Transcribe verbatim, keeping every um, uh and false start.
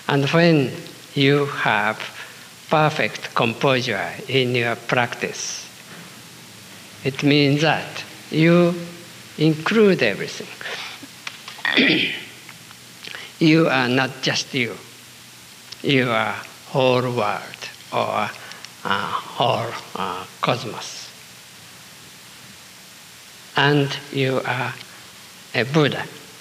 And when you have perfect composure in your practice, it means that you include everything. You are not just you. You are whole world or uh, whole uh, cosmos. And you are a Buddha.